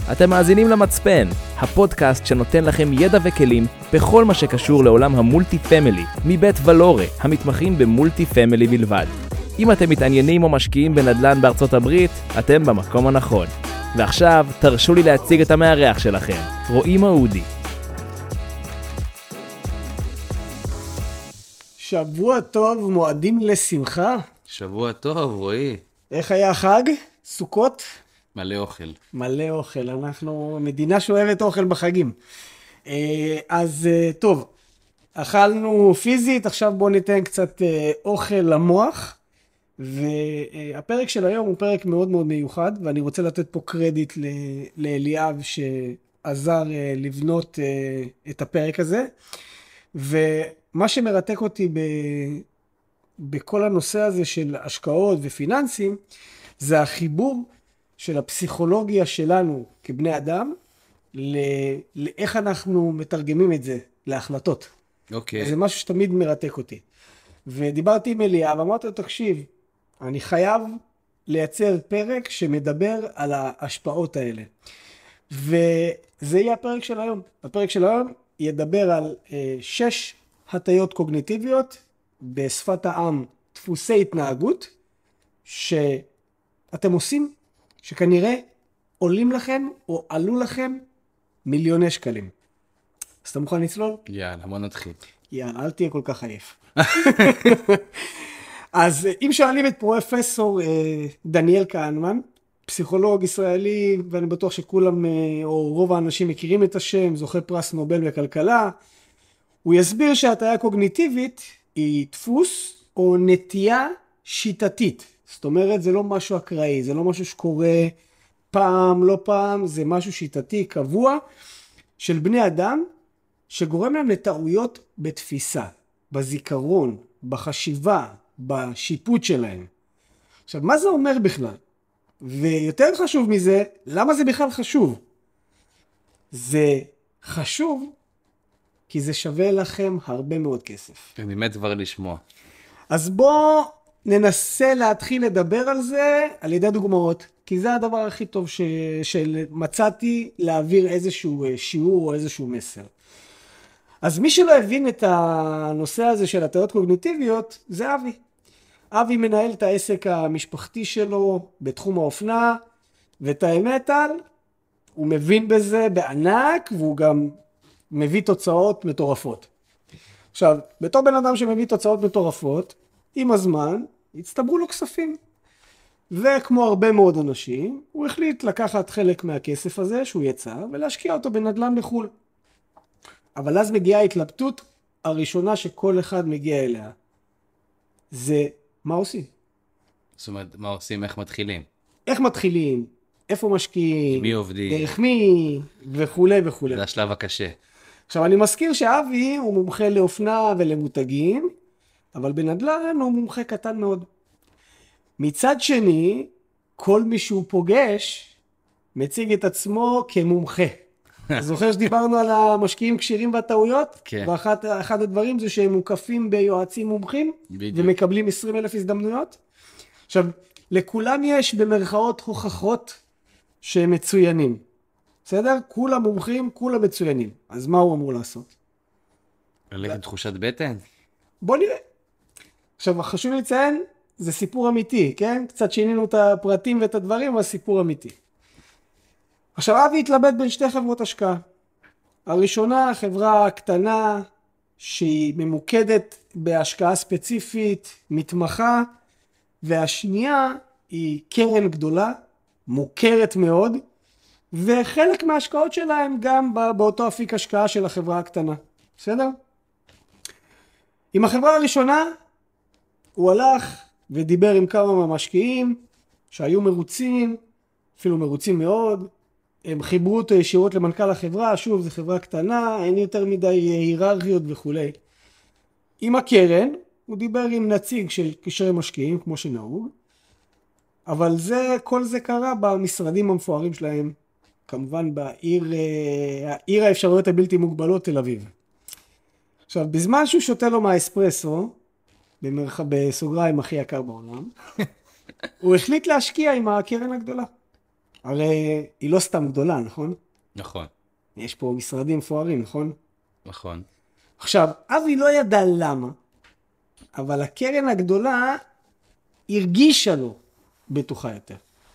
אתם מאזינים למצפן, הפודקאסט שנותן לכם ידע וכלים בכל מה שקשור לעולם המולטי פמילי, מבית ולורה, המתמחים במולטי פמילי בלבד. אם אתם מתעניינים או משקיעים בנדל"ן בארצות הברית, אתם במקום הנכון. ועכשיו תרשו לי להציג את המארח שלכם, רועי מעודי. שבוע טוב, מועדים לשמחה. שבוע טוב, רועי. איך היה החג? סוכות? מלא אוכל. מלא אוכל, אנחנו מדינה שאוהבת אוכל בחגים. אז טוב, אכלנו פיזית, עכשיו בואו ניתן קצת אוכל למוח. והפרק של היום הוא פרק מאוד מאוד מיוחד, ואני רוצה לתת פה קרדיט לאליאב שעזר לבנות את הפרק הזה. ומה שמרתק אותי בכל הנושא הזה של השקעות ופיננסים, זה החיבור של הפסיכולוגיה שלנו כבני אדם, לאיך אנחנו מתרגמים את זה להחלטות. אוקיי. זה משהו שתמיד מרתק אותי. ודיברתי עם אליה, ואמרתי לו, תקשיב, אני חייב לייצר פרק שמדבר על ההשפעות האלה. וזה יהיה הפרק של היום. הפרק של היום ידבר על 6 הטיות קוגניטיביות, בשפת העם דפוסי התנהגות, שאתם עושים, שכנראה עולים לכם או עלו לכם מיליוני שקלים. אז אתה מוכן לצלול? יאללה, בוא נתחיל. יאללה, אל תהיה כל כך עייף. אז אם שואלים את פרופסור דניאל כהנמן, פסיכולוג ישראלי, ואני בטוח שכולם או רוב האנשים מכירים את השם, זוכה פרס נובל בכלכלה, הוא יסביר שההטיה קוגניטיבית היא דפוס או נטייה שיטתית. זאת אומרת, זה לא משהו אקראי, זה לא משהו שקורה פעם, לא פעם, זה משהו שיטתי, קבוע, של בני אדם, שגורם להם לטעויות בתפיסה, בזיכרון, בחשיבה, בשיפוט שלהם. עכשיו, מה זה אומר בכלל? ויותר חשוב מזה, למה זה בכלל חשוב? זה חשוב כי זה שווה לכם הרבה מאוד כסף. אני מת כבר לשמוע. אז בואו ננסה להתחיל לדבר על זה על ידי דוגמאות, כי זה הדבר הכי טוב שמצאתי להעביר איזשהו שיעור או איזשהו מסר. אז מי שלא הבין את הנושא הזה של הטיות קוגניטיביות, זה אבי. אבי מנהל את העסק המשפחתי שלו בתחום האופנה, ואת האמת הוא מבין בזה בענק, והוא גם מביא תוצאות מטורפות. עכשיו, בתור בן אדם שמביא תוצאות מטורפות, עם הזמן הצטברו לו כספים. וכמו הרבה מאוד אנשים, הוא החליט לקחת חלק מהכסף הזה שהוא יצא, ולהשקיע אותו בנדל"ן בחו"ל. אבל אז מגיעה ההתלבטות הראשונה שכל אחד מגיע אליה. זה מה עושים? זאת אומרת, מה עושים, איך מתחילים? איך מתחילים? איפה משקיעים? מי עובדים? דרך מי? וכו' וכו'. זה השלב הקשה. עכשיו אני מזכיר שאבי הוא מומחה לאופנה ולמותגים, אבל בנדל"ן הוא מומחה קטן מאוד. מצד שני, כל מי שהוא פוגש מציג את עצמו כמומחה. זוכר שדיברנו על המשקיעים כשירים והטעויות? כן. ואחד הדברים זה שהם מוקפים ביועצים מומחים, בדיוק. ומקבלים 20,000 הזדמנויות. עכשיו, לכולם יש במרכאות הוכחות שהם מצוינים. בסדר? כולם מומחים, כולם מצוינים. אז מה הוא אמור לעשות? ללכת תחושת בטן? בוא נראה. עכשיו, חשוב לציין, זה סיפור אמיתי, כן? קצת שינינו את הפרטים ואת הדברים, אבל סיפור אמיתי. עכשיו, אבי התלבט בין 2 חברות השקעה. הראשונה, חברה קטנה, שהיא ממוקדת בהשקעה ספציפית, מתמחה, והשנייה היא קרן גדולה, מוכרת מאוד, וחלק מההשקעות שלהם גם באותו אפיק השקעה של החברה הקטנה. בסדר? עם החברה הראשונה, הוא הלך ודיבר עם כמה מהמשקיעים שהיו מרוצים, אפילו מרוצים מאוד. הם חיברו אותו ישירות למנכ"ל החברה, שוב, זו חברה קטנה, אין יותר מדי היררכיות וכו'. עם הקרן, הוא דיבר עם נציג של קשרי משקיעים, כמו שנהוג, אבל כל זה קרה במשרדים המפוארים שלהם, כמובן בעיר האפשרויות הבלתי מוגבלות תל אביב. עכשיו, בזמן שהוא שותה לו מהאספרסו, בסוגריים הכי יקר בעולם, הוא החליט להשקיע עם הקרן הגדולה. הרי היא לא סתם גדולה, נכון? נכון, יש פה משרדים מפוארים, נכון? נכון. עכשיו, אבי לא ידע למה, אבל הקרן הגדולה הרגישה לו בטוחה יותר.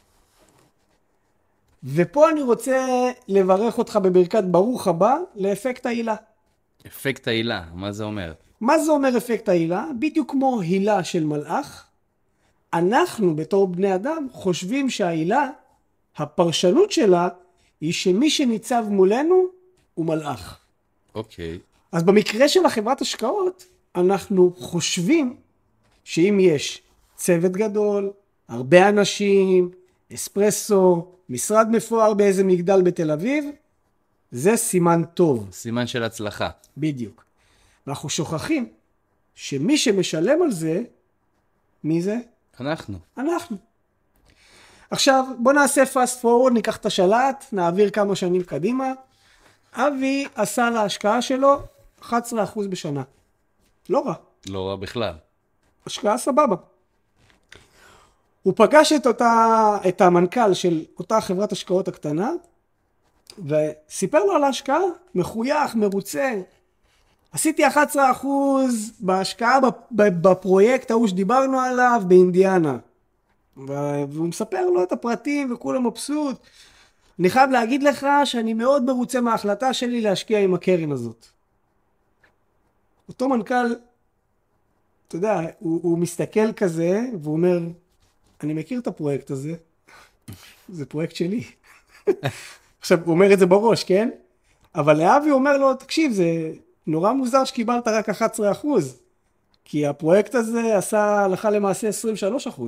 ופה אני רוצה לברך אותך בברכת ברוך הבא לאפקט העילה. אפקט העילה, מה זה אומר? מה זה אומר אפקט העילה? בדיוק כמו הילה של מלאך, אנחנו בתור בני אדם חושבים שהעילה, הפרשנות שלה, היא שמי שניצב מולנו הוא מלאך. אוקיי. אז במקרה של החברת השקעות, אנחנו חושבים שאם יש צוות גדול, הרבה אנשים, אספרסו, משרד מפואר באיזה מגדל בתל אביב, זה סימן טוב. סימן של הצלחה. בדיוק. ואנחנו שוכחים שמי שמשלם על זה, מי זה? אנחנו. אנחנו. עכשיו, בוא נעשה fast forward, ניקח את השלט, נעביר כמה שנים קדימה. אבי עשה להשקעה שלו 11% בשנה. לא רע. לא רע בכלל. השקעה סבבה. הוא פגש את המנכ"ל של אותה חברת השקעות הקטנה, וסיפר לו על ההשקעה, מחוייך, מרוצה. עשיתי 11% בהשקעה בפרויקט ההוא שדיברנו עליו באינדיאנה. והוא מספר לו את הפרטים וכולם מבסוט. אני חייב להגיד לך שאני מאוד מרוצה מההחלטה שלי להשקיע עם הקרן הזאת. אותו מנכ"ל, אתה יודע, הוא מסתכל כזה והוא אומר, אני מכיר את הפרויקט הזה, זה פרויקט שלי. עכשיו, הוא אומר את זה בראש, כן? אבל לאבי אומר לו, תקשיב, זה נורא מוזר שקיבלת רק 11%, כי הפרויקט הזה עשה הלכה למעשה 23%.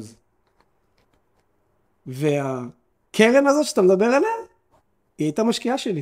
והקרן הזאת שאתה מדבר עליה, היא הייתה משקיעה שלי.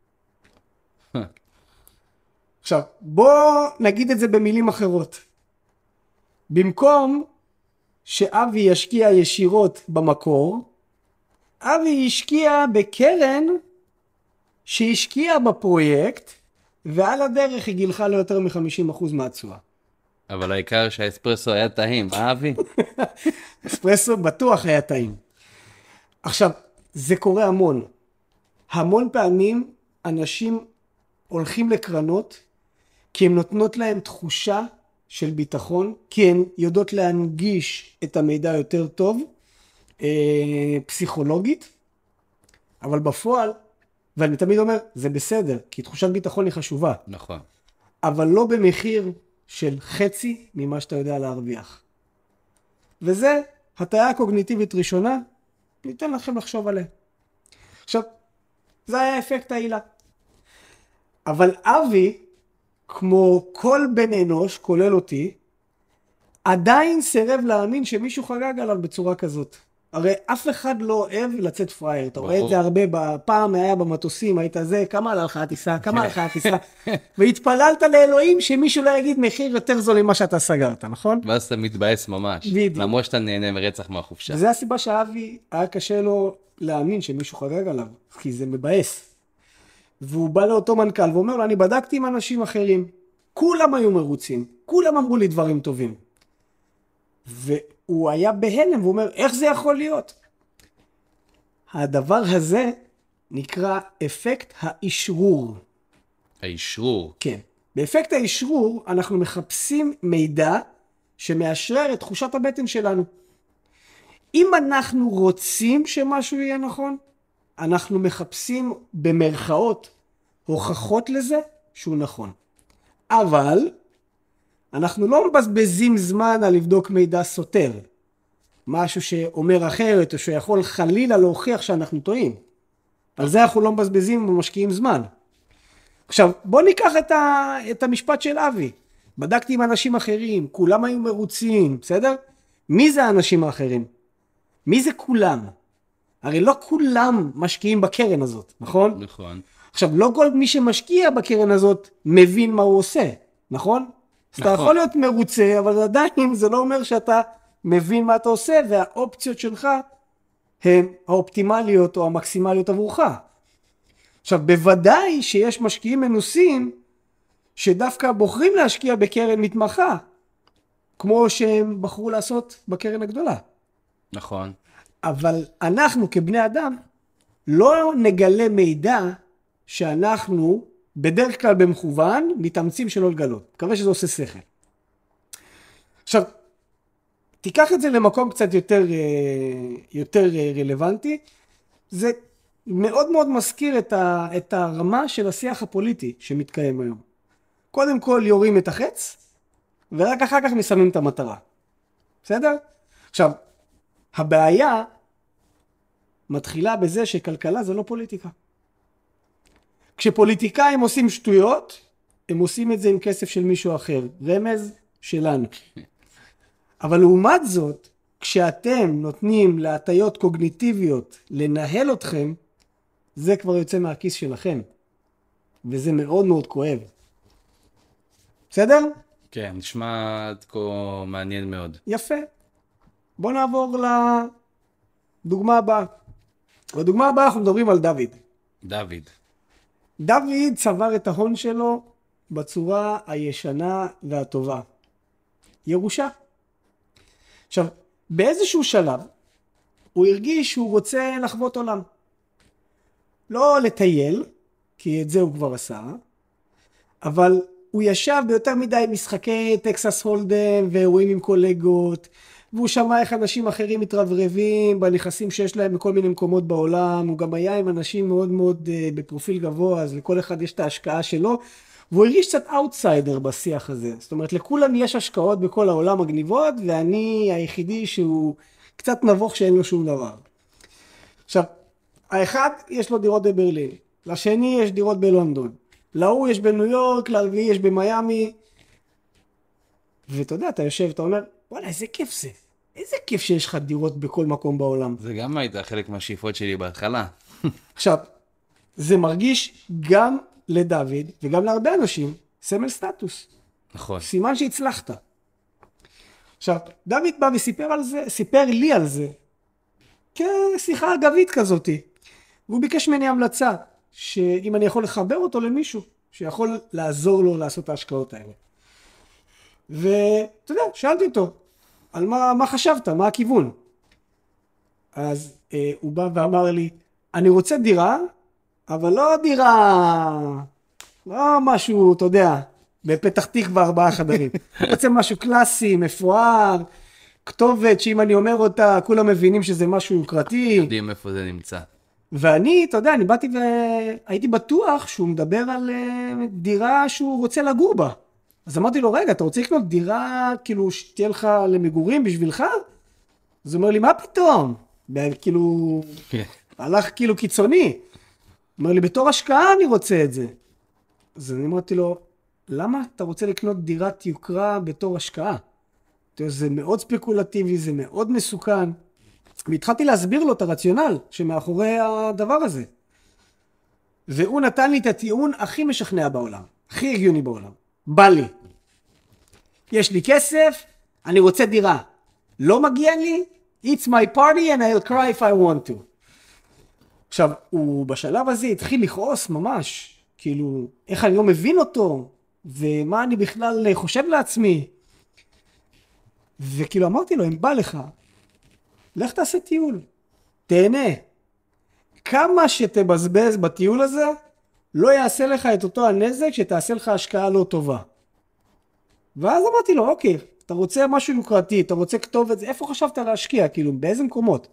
עכשיו, בוא נגיד את זה במילים אחרות. במקום שאבי ישקיע ישירות במקור, אבי השקיע בקרן שהשקיע בפרויקט, ועל הדרך היא גילחה לו יותר מ-50% מהתשואה. אבל העיקר שהאספרסו היה טעים, אבי? אספרסו בטוח היה טעים. עכשיו, זה קורה המון. המון פעמים אנשים הולכים לקרנות, כי הן נותנות להם תחושה של ביטחון, כי הן יודעות להנגיש את המידע יותר טוב, פסיכולוגית, אבל בפועל, ואני תמיד אומר, זה בסדר, כי תחושת ביטחון היא חשובה. נכון. אבל לא במחיר של חצי ממה שאתה יודע להרוויח. וזה הטעיה קוגניטיבית ראשונה, ניתן לכם לחשוב עליה. עכשיו, זה היה אפקט העילה. אבל אבי, כמו כל בן אנוש, כולל אותי, עדיין סירב להאמין שמישהו חגג עליו בצורה כזאת. הרי אף אחד לא אוהב לצאת פרייר. אתה רואה את זה הרבה, פעם היה במטוסים, היית זה, כמה עלה לך הטיסה, כמה עלה לך הטיסה, והתפללת לאלוהים שמישהו לא יגיד מחיר יותר זול ממה שאתה סגרת, נכון? ואז אתה מתבאס ממש. בדיוק. למרות שאתה נהנה מרצח מהחופשה. וזה הסיבה שאבי היה קשה לו להאמין שמישהו חגג עליו, כי זה מבאס. והוא בא לאותו מנכ"ל ואומר לו, אני בדקתי עם אנשים אחרים, כולם היו מרוצים, כולם אמרו לי דברים טובים. והוא היה בהלם, והוא אומר, איך זה יכול להיות? הדבר הזה נקרא אפקט האשרור. האשרור. כן. באפקט האשרור אנחנו מחפשים מידע שמאשרר את תחושת הבטן שלנו. אם אנחנו רוצים שמשהו יהיה נכון, אנחנו מחפשים במרכאות הוכחות לזה שהוא נכון. אבל אנחנו לא מבזבזים זמן על לבדוק מידע סותר. משהו שאומר אחרת או שיכול חלילה להוכיח שאנחנו טועים. על זה אנחנו לא מבזבזים ומשקיעים זמן. עכשיו בוא ניקח את המשפט של אבי. בדקתי עם אנשים אחרים, כולם היו מרוצים, בסדר? מי זה האנשים האחרים? מי זה כולם? הרי לא כולם משקיעים בקרן הזאת, נכון? נכון. עכשיו, לא כל מי שמשקיע בקרן הזאת מבין מה הוא עושה, נכון? אז אתה יכול להיות מרוצה, אבל עדיין זה לא אומר שאתה מבין מה אתה עושה, והאופציות שלך הן האופטימליות או המקסימליות עבורך. עכשיו, בוודאי שיש משקיעים מנוסים שדווקא בוחרים להשקיע בקרן מתמחה, כמו שהם בחרו לעשות בקרן הגדולה. נכון. אבל אנחנו כבני אדם לא נגלה מידע שאנחנו בדרך כלל במכוון מתאמצים שלא לגלות. מקווה שזה עושה שכל. עכשיו, תיקח את זה למקום קצת יותר רלוונטי. זה מאוד מאוד מזכיר את הרמה של השיח הפוליטי שמתקיים היום. קודם כל יורים את החץ, ורק אחר כך מסיימים את המטרה. בסדר? עכשיו, הבעיה מתחילה בזה שכלכלה זה לא פוליטיקה. כשפוליטיקאים עושים שטויות, הם עושים את זה עם כסף של מישהו אחר. רמז שלנו. אבל לעומת זאת, כשאתם נותנים להטיות קוגניטיביות לנהל אתכם, זה כבר יוצא מהכיס שלכם. וזה מאוד מאוד כואב. בסדר? כן, נשמע עד כה מעניין מאוד. יפה. בוא נעבור לדוגמה הבאה. בדוגמה הבאה אנחנו מדברים על דוד. דוד צבר את ההון שלו בצורה הישנה והטובה. ירושה. עכשיו, באיזשהו שלב, הוא הרגיש שהוא רוצה לחוות עולם. לא לטייל, כי את זה הוא כבר עשה, אבל הוא ישב ביותר מדי משחקי טקסס הולדם ואירועים עם קולגות, והוא שמע איך אנשים אחרים מתרברבים בנכסים שיש להם בכל מיני מקומות בעולם. הוא גם היה עם אנשים מאוד מאוד בפרופיל גבוה, אז לכל אחד יש את ההשקעה שלו, והוא הרגיש קצת אאוטסיידר בשיח הזה. זאת אומרת, לכולם יש השקעות בכל העולם מגניבות, ואני היחידי שהוא קצת נבוך שאין לו שום דבר. עכשיו, האחד יש לו דירות בברלין, לשני יש דירות בלונדון, להוא יש בניו יורק, לרביעי יש במיימי, ואתה יודע, אתה יושב, אתה אומר, וואלה, איזה כיף זה. איזה כיף שיש לך דירות בכל מקום בעולם. זה גם הייתה חלק מהשאיפות שלי בהתחלה. עכשיו, זה מרגיש גם לדוד וגם להרבה אנשים סמל סטטוס. נכון. סימן שהצלחת. עכשיו, דוד בא וסיפר על זה, סיפר לי על זה, כשיחה אגבית כזאת. והוא ביקש ממני המלצה, שאם אני יכול לחבר אותו למישהו, שיכול לעזור לו לעשות את ההשקעות האלה. ואתה יודע, שאלתי אותו, על מה חשבת, מה הכיוון? אז הוא בא ואמר לי, אני רוצה דירה, אבל לא דירה, לא משהו, אתה יודע, בפתח תקווה 4 חדרים. אני רוצה משהו קלאסי, מפואר, כתובת שאם אני אומר אותה, כולם מבינים שזה משהו יוקרתי. יודעים איפה זה נמצא. ואני, אתה יודע, אני באתי והייתי בטוח שהוא מדבר על דירה שהוא רוצה לגור בה. אז אמרתי לו, רגע, אתה רוצה לקנות דירה, כאילו, שתהיה לך למגורים בשבילך? אז הוא אומר לי, מה פתאום? כאילו, הלך כאילו קיצוני. אומר לי, בתור השקעה אני רוצה את זה. אז אני אמרתי לו, למה אתה רוצה לקנות דירת יוקרה בתור השקעה? זה מאוד ספקולטיבי, זה מאוד מסוכן. והתחלתי להסביר לו את הרציונל שמאחורי הדבר הזה. והוא נתן לי את הטיעון הכי משכנע בעולם, הכי הגיוני בעולם. בא לי. יש לי כסף, אני רוצה דירה. לא מגיע לי, it's my party and I'll cry if I want to. עכשיו, הוא בשלב הזה התחיל לכעוס ממש, כאילו, איך אני לא מבין אותו, ומה אני בכלל חושב לעצמי. וכאילו אמרתי לו, אם בא לך, לך תעשה טיול, תהנה. כמה שתבזבז בטיול הזה, לא יעשה לך את אותו הנזק שתעשה לך השקעה לא טובה. ואז אמרתי לו, אוקיי, אתה רוצה משהו יוקרתי, אתה רוצה כתוב את זה, איפה חשבת להשקיע? כאילו, באיזה מקומות?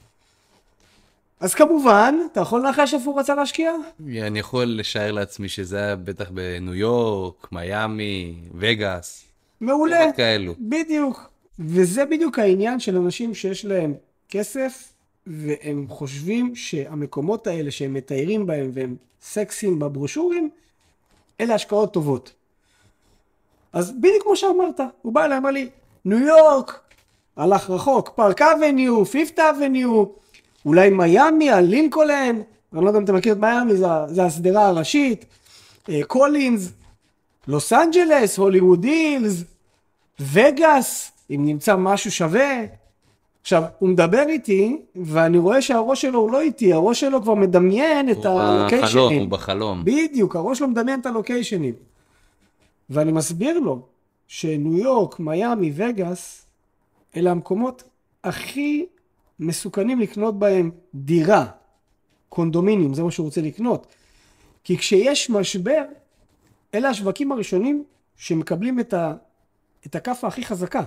אז כמובן, אתה יכול לנחש איפה הוא רצה להשקיע? אני יכול לשער לעצמי שזה היה בטח בניו יורק, מיימי, וגאס. מעולה. כאלו. בדיוק. וזה בדיוק העניין של אנשים שיש להם כסף, והם חושבים שהמקומות האלה שהם מתארים בהם והם סקסים בברושורים, אלה השקעות טובות. אז בדיוק כמו שאמרת, הוא בא אליי, אמר לי, ניו יורק, הלך רחוק, פארק אבניו, פיפט אבניו, אולי מיימי, הלינקולן, אני לא יודע אם אתה מכיר את מיימי, זה הסדרה הראשית, קולינס, לוס אנג'לס, הוליווד הילס, וגאס, אם נמצא משהו שווה. עכשיו, הוא מדבר איתי, ואני רואה שהראש שלו הוא לא איתי, הראש שלו כבר מדמיין את הלוקיישנים. הוא בחלום. בדיוק, הראש שלו מדמיין את הלוקיישנים. ואני מסביר לו שניו יורק, מיימי, וגאס, אלה המקומות הכי מסוכנים לקנות בהם דירה. קונדומיניום, זה מה שהוא רוצה לקנות. כי כשיש משבר, אלה השווקים הראשונים שמקבלים את הכף הכי חזקה.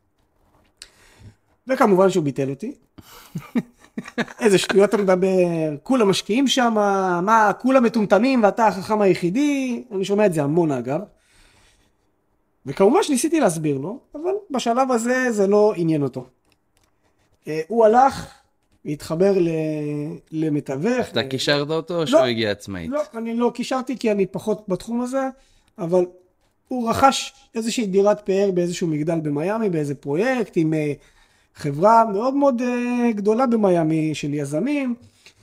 וכמובן שהוא ביטל אותי. איזה שטויות אתה מדבר, כולם משקיעים שם, מה, כולם מטומטמים ואתה החכם היחידי, אני שומע את זה המון אגב. וכמובן שניסיתי להסביר לו, אבל בשלב הזה זה לא עניין אותו. הוא הלך והתחבר למתווך. אתה קישרת אותו או שהוא הגיע עצמאית? לא, אני לא קישרתי כי אני פחות בתחום הזה, אבל הוא רכש איזושהי דירת פאר באיזשהו מגדל במיימי, באיזה פרויקט עם חברה מאוד מאוד גדולה במיימי של יזמים,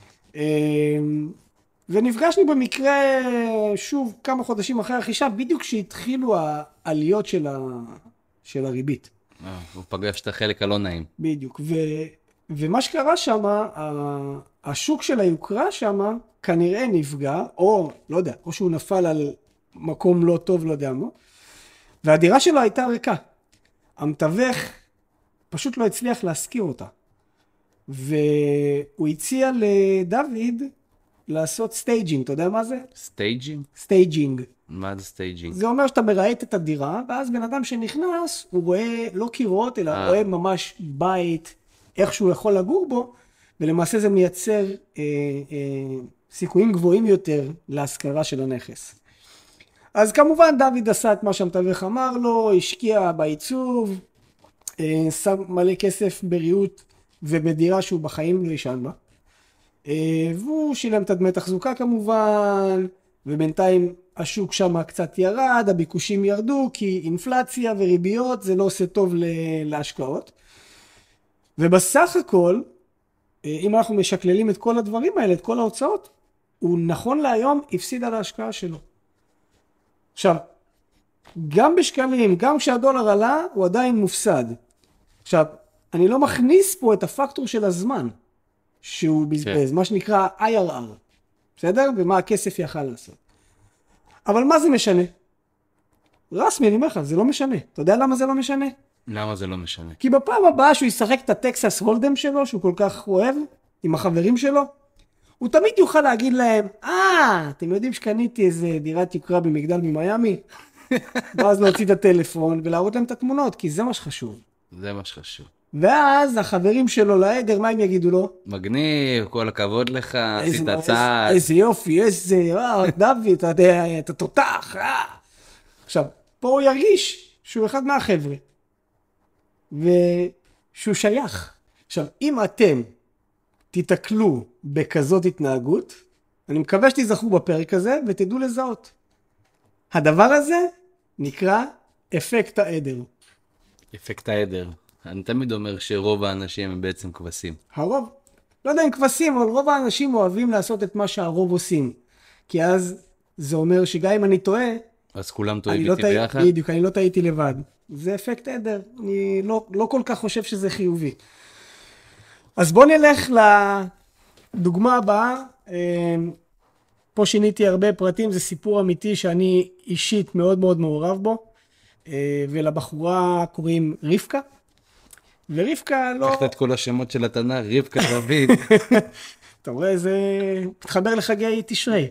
ונפגשנו במקרה שוב כמה חודשים אחרי הרכישה, בדיוק כשהתחילו העליות של הריבית. הוא פגש את החלק הלא נעים. בדיוק, ומה שקרה שם, השוק של היוקרה שם כנראה נפגע, או לא יודע, או שהוא נפל על מקום לא טוב, לא יודע מה, והדירה שלו הייתה ריקה. המתווך פשוט לא הצליח להשכיר אותה. והוא הציע לדוד לעשות סטייג'ינג, אתה יודע מה זה? סטייג'ינג? סטייג'ינג. מה זה סטייג'ינג? זה אומר שאתה מראית את הדירה, ואז בן אדם שנכנס, הוא רואה לא קירות, אלא רואה ממש בית, איך שהוא יכול לגור בו, ולמעשה זה מייצר סיכויים גבוהים יותר להשכרה של הנכס. אז כמובן דוד עשה את מה שהמתווך אמר לו, השקיע בעיצוב, שם מלא כסף בריהוט ובדירה שהוא בחיים לא ישן בה. והוא שילם את דמי תחזוקה כמובן, ובינתיים השוק שם קצת ירד, הביקושים ירדו, כי אינפלציה וריביות זה לא עושה טוב להשקעות. ובסך הכל, אם אנחנו משקללים את כל הדברים האלה, את כל ההוצאות, הוא נכון להיום הפסיד על ההשקעה שלו. עכשיו, גם בשקלים, גם כשהדולר עלה, הוא עדיין מופסד. עכשיו, אני לא מכניס פה את הפקטור של הזמן שהוא בזבז, מה שנקרא IRR, בסדר? ומה הכסף יכל לעשות. אבל מה זה משנה? רסמי, אני אומר לך, זה לא משנה. אתה יודע למה זה לא משנה? למה זה לא משנה? כי בפעם הבאה שהוא ישחק את הטקסס הולדם שלו, שהוא כל כך אוהב, עם החברים שלו, הוא תמיד יוכל להגיד להם, אתם יודעים שקניתי איזה דירת יוקרה במגדל ממיימי? ואז להוציא את הטלפון ולהראות להם את התמונות, כי זה מה שחשוב. זה מה שחשוב. ואז החברים שלו לעדר, מה הם יגידו לו? מגניב, כל הכבוד לך, עשית צעד. איזה יופי, איזה, דוד, אתה תותח. עכשיו, פה הוא ירגיש שהוא אחד מהחבר'ה. ושהוא שייך. עכשיו, אם אתם תתקלו בכזאת התנהגות, אני מקווה שתזכרו בפרק הזה ותדעו לזהות. הדבר הזה נקרא אפקט העדר. אפקט העדר. אני תמיד אומר שרוב האנשים הם בעצם כבשים. הרוב, לא יודע אם כבשים, אבל רוב האנשים אוהבים לעשות את מה שהרוב עושים. כי אז זה אומר שגם אם אני טועה, אז כולם טועים איתי ביחד? בדיוק, אני לא טעיתי לבד. זה אפקט עדר. אני לא כל כך חושב שזה חיובי. אז בוא נלך לדוגמה הבאה. פה שיניתי הרבה פרטים, זה סיפור אמיתי שאני אישית מאוד מאוד מעורב בו. ולבחורה קוראים רבקה. ורבקה לא... לקחת את כל השמות של התנ"ך, רבקה דוד. אתה רואה, זה מתחבר לחגי תשרי.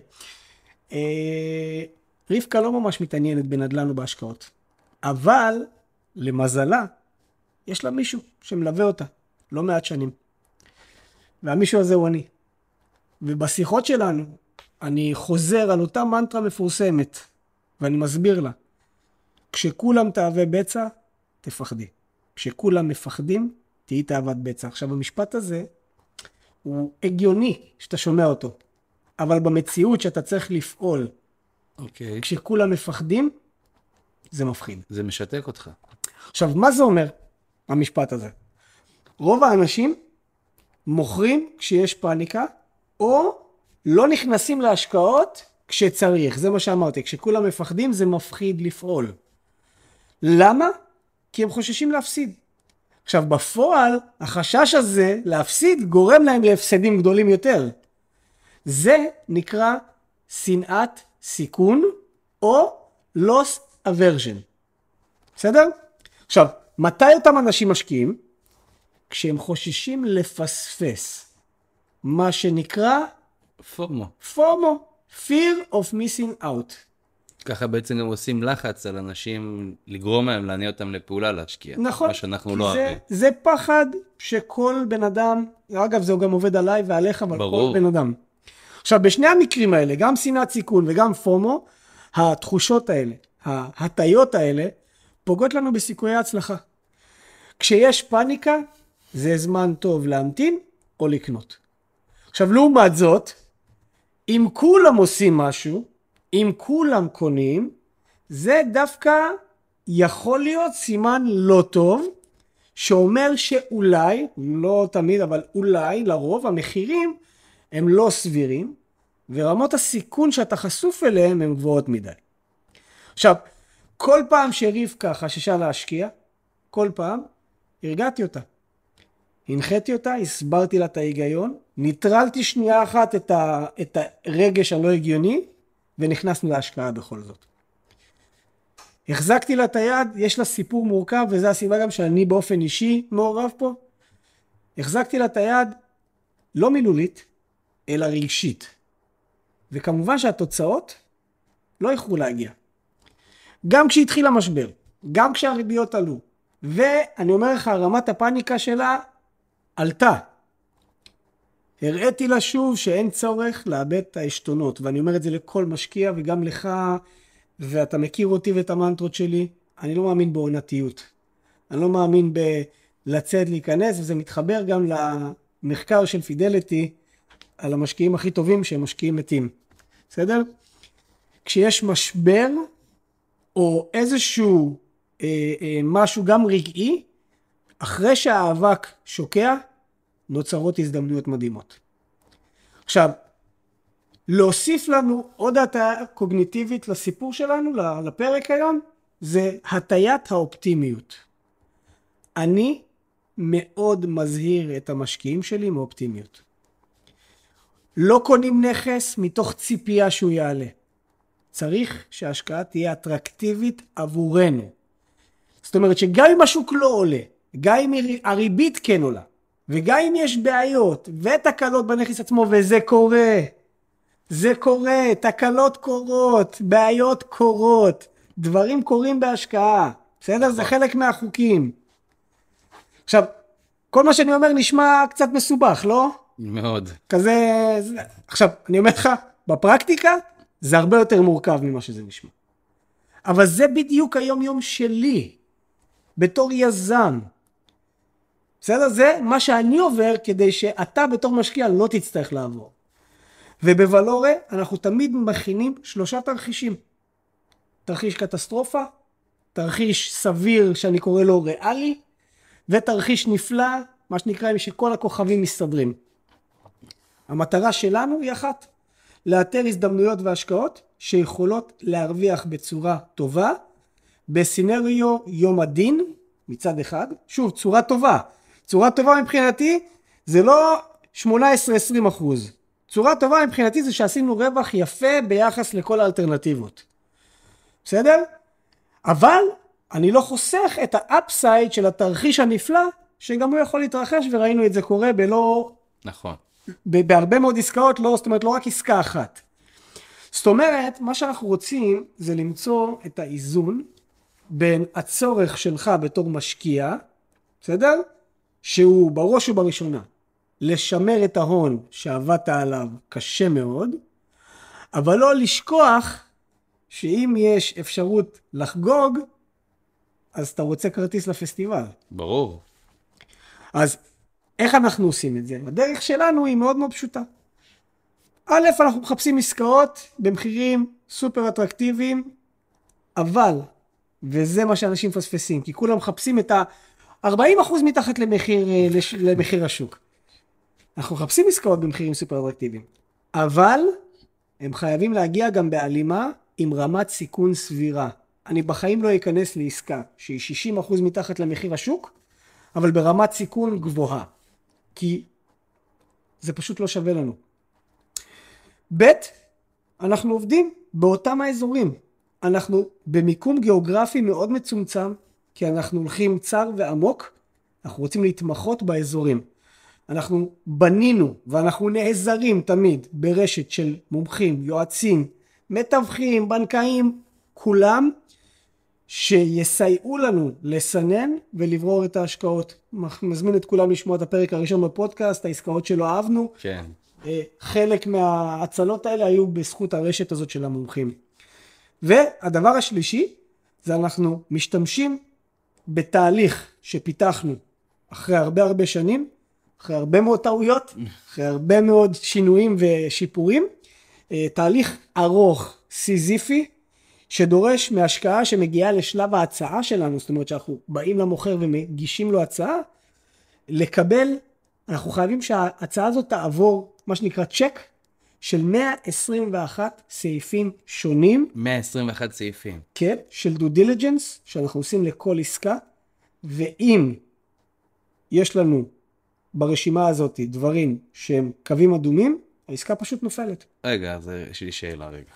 רבקה לא ממש מתעניינת בנדל"ן ובהשקעות. אבל, למזלה, יש לה מישהו שמלווה אותה לא מעט שנים. והמישהו הזה הוא אני. ובשיחות שלנו, אני חוזר על אותה מנטרה מפורסמת, ואני מסביר לה. כשכולם תאווה בצע, תפחדי. כשכולם מפחדים, תהי תאוות בצע. עכשיו, המשפט הזה הוא הגיוני שאתה שומע אותו. אבל במציאות שאתה צריך לפעול, כשכולם מפחדים, זה מפחיד. זה משתק אותך. עכשיו, מה זה אומר, המשפט הזה? רוב האנשים מוכרים כשיש פאניקה, או לא נכנסים להשקעות כשצריך. זה מה שאמרתי. כשכולם מפחדים, זה מפחיד לפעול. למה? כי הם חוששים להפסיד. עכשיו, בפועל, החשש הזה להפסיד גורם להם להפסדים גדולים יותר. זה נקרא שנאת סיכון או loss aversion. בסדר? עכשיו, מתי אותם אנשים משקיעים? כשהם חוששים לפספס. מה שנקרא פומו. פומו, fear of missing out. ככה בעצם גם עושים לחץ על אנשים, לגרום להם, להניע אותם לפעולה להשקיע. נכון. מה שאנחנו לא אוהבים. זה פחד שכל בן אדם, אגב זה גם עובד עליי ועליך, אבל ברור. כל בן אדם. עכשיו בשני המקרים האלה, גם שנאת סיכון וגם פומו, התחושות האלה, ההטיות האלה, פוגעות לנו בסיכויי ההצלחה. כשיש פאניקה, זה זמן טוב להמתין או לקנות. עכשיו לעומת זאת, אם כולם עושים משהו, אם כולם קונים, זה דווקא יכול להיות סימן לא טוב, שאומר שאולי, לא תמיד, אבל אולי, לרוב, המחירים הם לא סבירים, ורמות הסיכון שאתה חשוף אליהם הם גבוהות מדי. עכשיו, כל פעם שרבקה חששה להשקיע, כל פעם הרגעתי אותה. הנחיתי אותה, הסברתי לה את ההיגיון, ניטרלתי שנייה אחת את הרגש הלא הגיוני, ונכנסנו להשקעה בכל זאת. החזקתי לה את היד, יש לה סיפור מורכב, וזו הסיבה גם שאני באופן אישי מעורב פה. החזקתי לה את היד, לא מילולית, אלא רגשית. וכמובן שהתוצאות לא יכלו להגיע. גם כשהתחיל המשבר, גם כשהריביות עלו, ואני אומר לך, רמת הפאניקה שלה עלתה. הראיתי לה שוב שאין צורך לאבד את העשתונות, ואני אומר את זה לכל משקיע וגם לך, ואתה מכיר אותי ואת המנטרות שלי, אני לא מאמין בעונתיות. אני לא מאמין בלצאת להיכנס, וזה מתחבר גם למחקר של פידליטי, על המשקיעים הכי טובים שהם משקיעים מתים. בסדר? כשיש משבר, או איזשהו משהו גם רגעי, אחרי שהאבק שוקע, נוצרות הזדמנויות מדהימות. עכשיו, להוסיף לנו עוד הטיה קוגניטיבית לסיפור שלנו, לפרק היום, זה הטיית האופטימיות. אני מאוד מזהיר את המשקיעים שלי מאופטימיות. לא קונים נכס מתוך ציפייה שהוא יעלה. צריך שההשקעה תהיה אטרקטיבית עבורנו. זאת אומרת שגם אם השוק לא עולה, גם אם הריבית כן עולה, וגם אם יש בעיות ותקלות בנכס עצמו, וזה קורה, זה קורה, תקלות קורות, בעיות קורות, דברים קורים בהשקעה, בסדר? זה חלק מהחוקים. עכשיו, כל מה שאני אומר נשמע קצת מסובך, לא? מאוד. כזה, עכשיו, אני אומר לך, בפרקטיקה, זה הרבה יותר מורכב ממה שזה נשמע. אבל זה בדיוק היום יום שלי, בתור יזם. בסדר? זה מה שאני עובר כדי שאתה בתור משקיע לא תצטרך לעבור. ובוולורה אנחנו תמיד מכינים 3 תרחישים. תרחיש קטסטרופה, תרחיש סביר שאני קורא לו ריאלי, ותרחיש נפלא, מה שנקרא שכל הכוכבים מסתדרים. המטרה שלנו היא אחת, לאתר הזדמנויות והשקעות שיכולות להרוויח בצורה טובה, בסינריו יום הדין מצד אחד, שוב צורה טובה, צורה טובה מבחינתי זה לא 18-20%, צורה טובה מבחינתי זה שעשינו רווח יפה ביחס לכל האלטרנטיבות, בסדר? אבל אני לא חוסך את האפסייד של התרחיש הנפלא, שגם הוא יכול להתרחש וראינו את זה קורה נכון. בהרבה מאוד עסקאות, זאת אומרת לא רק עסקה אחת. זאת אומרת, מה שאנחנו רוצים זה למצוא את האיזון בין הצורך שלך בתור משקיע, בסדר? שהוא בראש ובראשונה לשמר את ההון שעבדת עליו קשה מאוד, אבל לא לשכוח שאם יש אפשרות לחגוג, אז אתה רוצה כרטיס לפסטיבל. ברור. אז איך אנחנו עושים את זה? הדרך שלנו היא מאוד מאוד פשוטה. א', אנחנו מחפשים עסקאות במחירים סופר אטרקטיביים, אבל, וזה מה שאנשים פספסים, כי כולם מחפשים את ה-40% מתחת למחיר השוק. אנחנו מחפשים עסקאות במחירים סופר אטרקטיביים, אבל הם חייבים להגיע גם בהלימה עם רמת סיכון סבירה. אני בחיים לא אכנס לעסקה שהיא 60% מתחת למחיר השוק, אבל ברמת סיכון גבוהה. כי זה פשוט לא שווה לנו. ב', אנחנו עובדים באותם האזורים. אנחנו במיקום גיאוגרפי מאוד מצומצם, כי אנחנו הולכים צר ועמוק, אנחנו רוצים להתמחות באזורים. אנחנו בנינו ואנחנו נעזרים תמיד ברשת של מומחים, יועצים, מתווכים, בנקאים, כולם שיסייעו לנו לסנן ולברור את ההשקעות. מזמין את כולם לשמוע את הפרק הראשון בפודקאסט, העסקאות שלא אהבנו. כן. חלק מההצלות האלה היו בזכות הרשת הזאת של המומחים. והדבר השלישי, זה אנחנו משתמשים בתהליך שפיתחנו אחרי הרבה שנים, אחרי הרבה מאוד טעויות, אחרי הרבה מאוד שינויים ושיפורים, תהליך ארוך, סיזיפי, שדורש מהשקעה שמגיעה לשלב ההצעה שלנו, זאת אומרת שאנחנו באים למוכר ומגישים לו הצעה, לקבל, אנחנו חייבים שההצעה הזאת תעבור מה שנקרא צ'ק, של 121 סעיפים שונים. 121 סעיפים. כן, של due diligence, שאנחנו עושים לכל עסקה, ואם יש לנו ברשימה הזאת דברים שהם קווים אדומים, העסקה פשוט נופלת. רגע, אז יש לי שאלה רגע.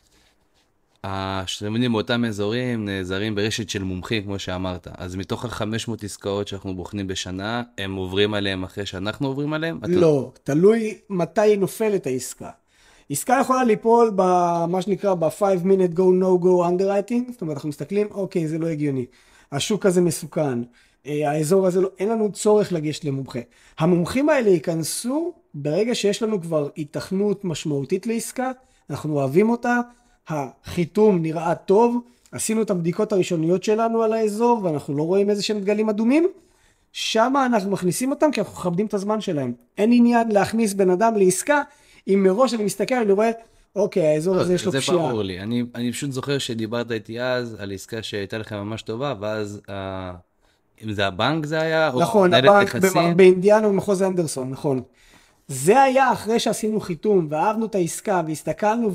השתמנים באותם אזורים נעזרים ברשת של מומחים, כמו שאמרת. אז מתוך ה-500 עסקאות שאנחנו בוחנים בשנה, הם עוברים עליהם אחרי שאנחנו עוברים עליהם? לא, תלוי מתי נופלת העסקה. עסקה יכולה ליפול במה שנקרא ב-5-minute go no go underwriting, זאת אומרת אנחנו מסתכלים, אוקיי, זה לא הגיוני. השוק הזה מסוכן, האזור הזה לא, אין לנו צורך לגשת למומחה. המומחים האלה ייכנסו ברגע שיש לנו כבר התכנות משמעותית לעסקה, אנחנו אוהבים אותה, החיתום נראה טוב, עשינו את הבדיקות הראשוניות שלנו על האזור, ואנחנו לא רואים איזה שהם דגלים אדומים, שם אנחנו מכניסים אותם כי אנחנו מכבדים את הזמן שלהם. אין עניין להכניס בן אדם לעסקה, אם מראש אני מסתכל, אני רואה, אוקיי, האזור הזה יש לו פשיעה. זה ברור לי, אני פשוט זוכר שדיברת איתי אז על עסקה שהייתה לכם ממש טובה, ואז אם זה הבנק זה היה, נכון, הבנק באינדיאנה ומחוז אנדרסון, נכון. זה היה אחרי שעשינו חיתום, ואהבנו את העסקה, והסתכלנו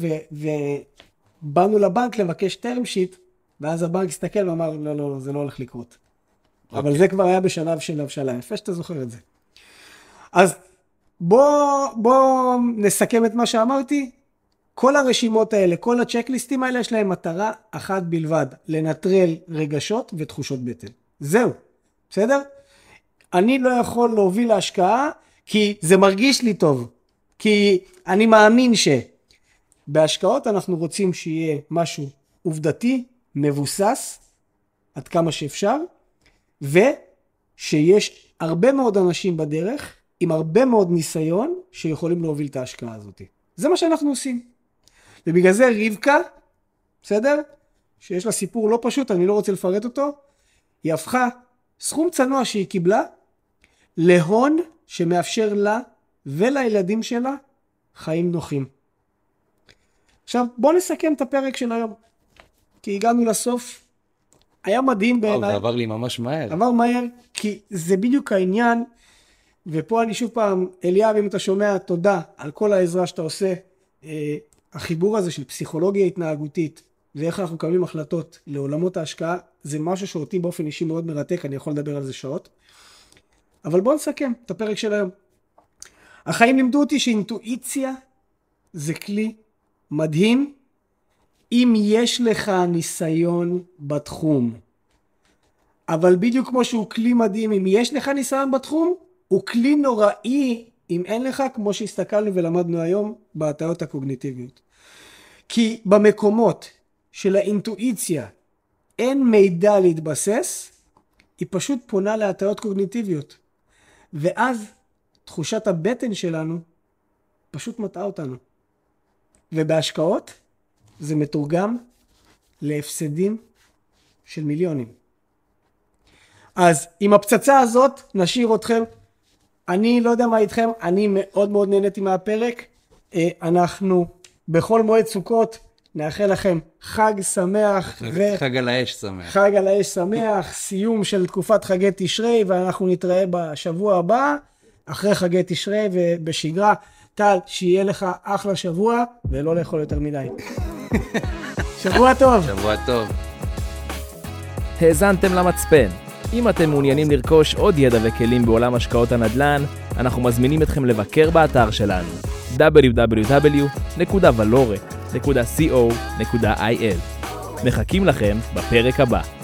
ובאנו לבנק לבקש טרם שיט, ואז הבנק הסתכל ואמר, לא, זה לא הולך לקרות. אבל זה כבר היה בשלב של הבשלה, יפה שאתה זוכר את זה. אז בוא נסכם את מה שאמרתי. כל הרשימות האלה, כל הצ'קליסטים האלה, יש להם מטרה אחת בלבד, לנטרל רגשות ותחושות בטן. זהו, בסדר? אני לא יכול להוביל להשקעה, כי זה מרגיש לי טוב. כי אני מאמין בהשקעות אנחנו רוצים שיהיה משהו עובדתי, מבוסס, עד כמה שאפשר, ושיש הרבה מאוד אנשים בדרך, עם הרבה מאוד ניסיון, שיכולים להוביל את ההשקעה הזאת. זה מה שאנחנו עושים. ובגלל זה רבקה, בסדר? שיש לה סיפור לא פשוט, אני לא רוצה לפרט אותו, היא הפכה סכום צנוע שהיא קיבלה, להון שמאפשר לה ולילדים שלה חיים נוחים. עכשיו בוא נסכם את הפרק של היום, כי הגענו לסוף, היה מדהים בעיניי. זה עבר לי ממש מהר. עבר מהר, כי זה בדיוק העניין, ופה אני שוב פעם, אליאב, אם אתה שומע, תודה על כל העזרה שאתה עושה. החיבור הזה של פסיכולוגיה התנהגותית, ואיך אנחנו מקבלים החלטות לעולמות ההשקעה, זה משהו שאותי באופן אישי מאוד מרתק, אני יכול לדבר על זה שעות. אבל בואו נסכם את הפרק של היום. החיים לימדו אותי שאינטואיציה זה כלי מדהים, אם יש לך ניסיון בתחום. אבל בדיוק כמו שהוא כלי מדהים, אם יש לך ניסיון בתחום, הוא כלי נוראי אם אין לך, כמו שהסתכלנו ולמדנו היום, בהטיות הקוגניטיביות. כי במקומות של האינטואיציה אין מידע להתבסס, היא פשוט פונה להטיות קוגניטיביות. ואז תחושת הבטן שלנו פשוט מטעה אותנו. ובהשקעות זה מתורגם להפסדים של מיליונים. אז עם הפצצה הזאת נשאיר אתכם. אני לא יודע מה איתכם, אני מאוד מאוד נהניתי מהפרק. אנחנו בכל מועד סוכות נאחל לכם חג שמח. חג על האש שמח. חג על האש שמח, סיום של תקופת חגי תשרי, ואנחנו נתראה בשבוע הבא, אחרי חגי תשרי ובשגרה. טל, שיהיה לך אחלה שבוע, ולא לאכול יותר מדי. שבוע טוב. שבוע טוב. האזנתם למצפן. אם אתם מעוניינים לרכוש עוד ידע וכלים בעולם השקעות הנדל"ן, אנחנו מזמינים אתכם לבקר באתר שלנו www.valore.co.il. מחכים לכם בפרק הבא.